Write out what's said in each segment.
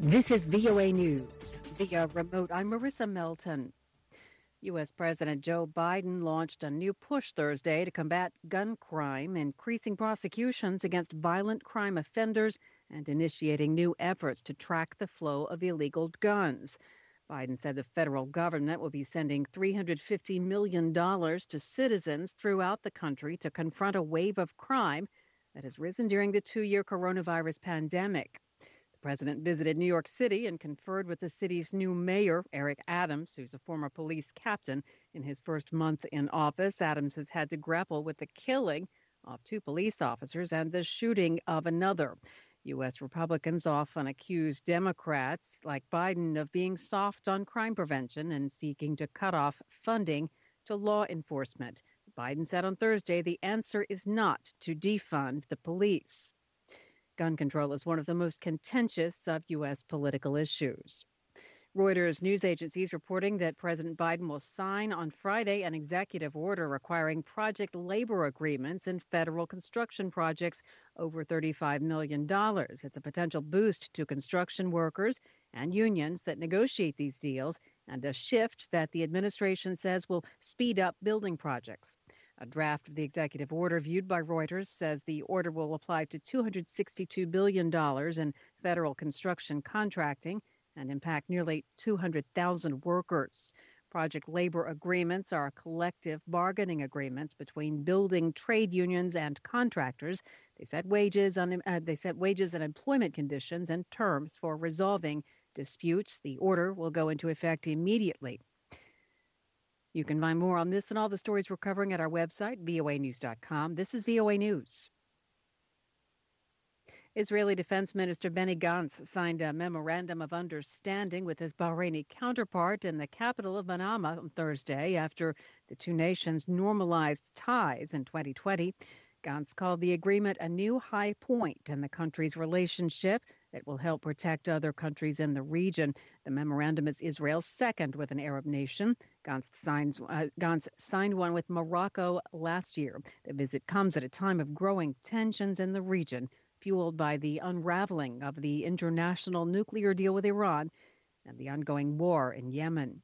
This is VOA News. Via remote, I'm Marissa Melton. U.S. President Joe Biden launched a new push Thursday to combat gun crime, increasing prosecutions against violent crime offenders and initiating new efforts to track the flow of illegal guns. Biden said the federal government will be sending $350 million to citizens throughout the country to confront a wave of crime that has risen during the two-year coronavirus pandemic. The president visited New York City and conferred with the city's new mayor, Eric Adams, who's a former police captain. In his first month in office, Adams has had to grapple with the killing of two police officers and the shooting of another. U.S. Republicans often accuse Democrats, like Biden, of being soft on crime prevention and seeking to cut off funding to law enforcement. Biden said on Thursday the answer is not to defund the police. Gun control is one of the most contentious of U.S. political issues. Reuters news agency is reporting that President Biden will sign on Friday an executive order requiring project labor agreements in federal construction projects over $35 million. It's a potential boost to construction workers and unions that negotiate these deals, and a shift that the administration says will speed up building projects. A draft of the executive order viewed by Reuters says the order will apply to $262 billion in federal construction contracting and impact nearly 200,000 workers. Project labor agreements are collective bargaining agreements between building trade unions and contractors. They set wages and employment conditions and terms for resolving disputes. The order will go into effect immediately. You can find more on this and all the stories we're covering at our website, voanews.com. This is VOA News. Israeli Defense Minister Benny Gantz signed a memorandum of understanding with his Bahraini counterpart in the capital of Manama on Thursday after the two nations normalized ties in 2020. Gantz called the agreement a new high point in the country's relationship that will help protect other countries in the region. The memorandum is Israel's second with an Arab nation. Gantz signed one with Morocco last year. The visit comes at a time of growing tensions in the region, fueled by the unraveling of the international nuclear deal with Iran and the ongoing war in Yemen.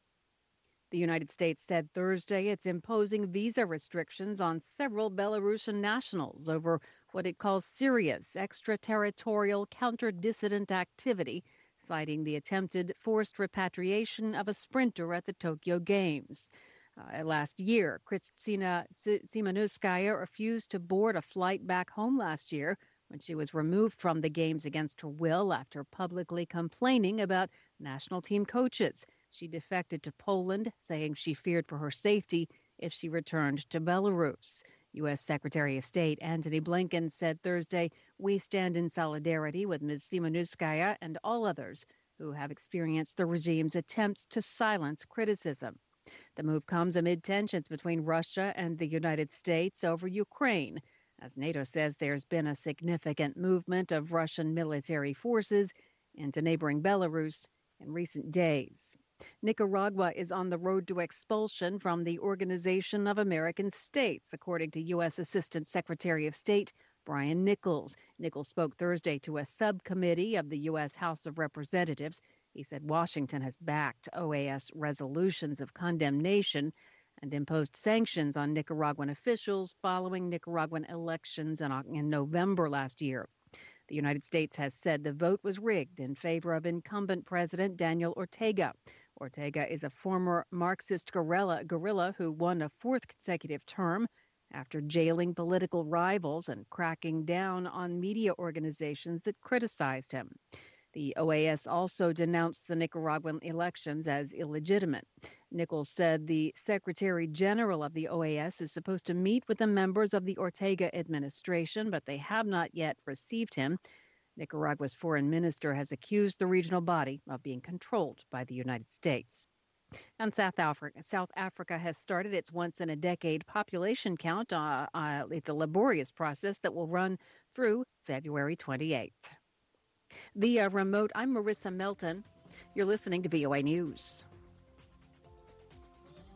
The United States said Thursday it's imposing visa restrictions on several Belarusian nationals over what it calls serious extraterritorial counter-dissident activity, citing the attempted forced repatriation of a sprinter at the Tokyo Games. Last year, Kristina Tsimanouskaya refused to board a flight back home last year when she was removed from the games against her will after publicly complaining about national team coaches. She defected to Poland, saying she feared for her safety if she returned to Belarus. U.S. Secretary of State Antony Blinken said Thursday, "We stand in solidarity with Ms. Tsimanouskaya and all others who have experienced the regime's attempts to silence criticism." The move comes amid tensions between Russia and the United States over Ukraine, as NATO says there's been a significant movement of Russian military forces into neighboring Belarus in recent days. Nicaragua is on the road to expulsion from the Organization of American States, according to U.S. Assistant Secretary of State Brian Nichols. Nichols spoke Thursday to a subcommittee of the U.S. House of Representatives. He said Washington has backed OAS resolutions of condemnation and imposed sanctions on Nicaraguan officials following Nicaraguan elections in November last year. The United States has said the vote was rigged in favor of incumbent President Daniel Ortega. Ortega is a former Marxist guerrilla who won a fourth consecutive term after jailing political rivals and cracking down on media organizations that criticized him. The OAS also denounced the Nicaraguan elections as illegitimate. Nichols said the Secretary General of the OAS is supposed to meet with the members of the Ortega administration, but they have not yet received him. Nicaragua's foreign minister has accused the regional body of being controlled by the United States. And South Africa has started its once-in-a-decade population count. It's a laborious process that will run through February 28th. Via remote, I'm Marissa Melton. You're listening to VOA News.